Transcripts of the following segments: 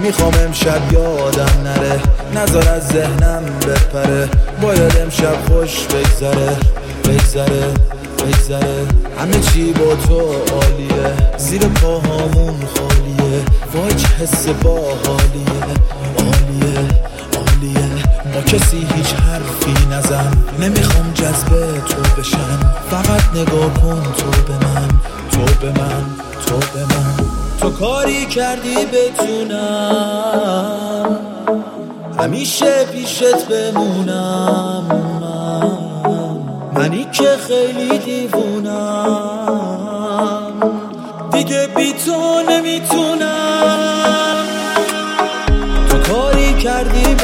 میخوام امشب یادم نره، نذار از ذهنم بپره. باید امشب خوش بگذره، بگذره بگذره. همه چی با تو عالیه، زیر پاهامون خالیه. وای چه حس باحالیه، عالیه عالیه. با کسی هیچ حرفی نزن، نمیخوام جذبه تو بشم. فقط نگاه کن تو به من، تو به من، تو به من. تو کاری کردی بتونم همیشه پیشت بمونم. منی که خیلی دیوونم، دیگه بی تو نمیتونم. تو کاری کردی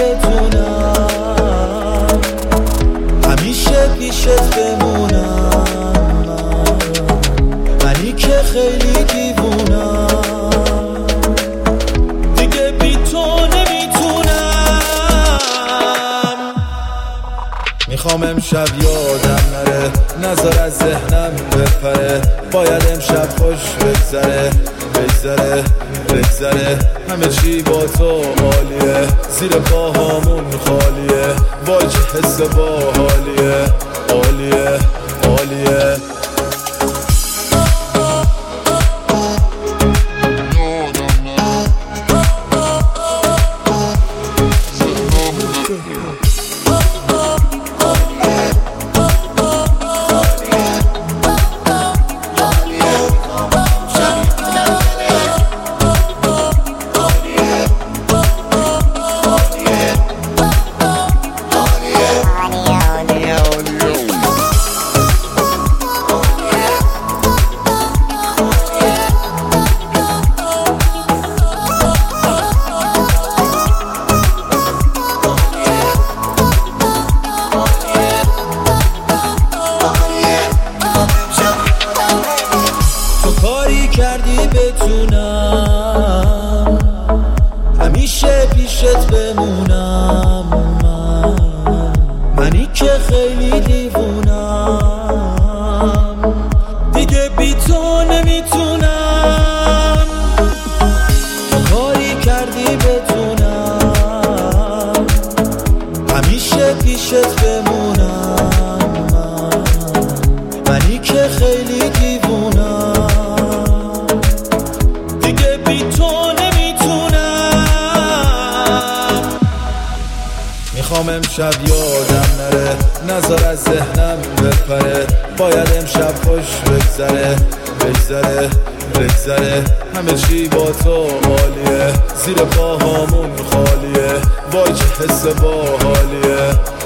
بتونم همیشه پیشت بمونم. منی که خیلی دیوونم، دیگه بی تو نمیتونم. میخوام امشب یادم نره، نذار از ذهنم بپره. باید امشب خوش بگذره، بگذره بگذره. همه چی با تو عالیه، زیر پاهامون خالیه. وای چه حس باحالیه، عالیه عالیه. کردی بتونم همیشه پیشت بمونم. منی که خیلی دیوونم، دیگه بی تو نمیتونم. تو کاری کردی بتونم همیشه پیشت بمونم. منی که خیلی دیوونم، میخوام امشب یادم نره، نذار از ذهنم بپره. باید امشب خوش بگذره، بگذره بگذره. همه چی با تو عالیه، زیر پاهامون خالیه. وای چه حس باحالیه.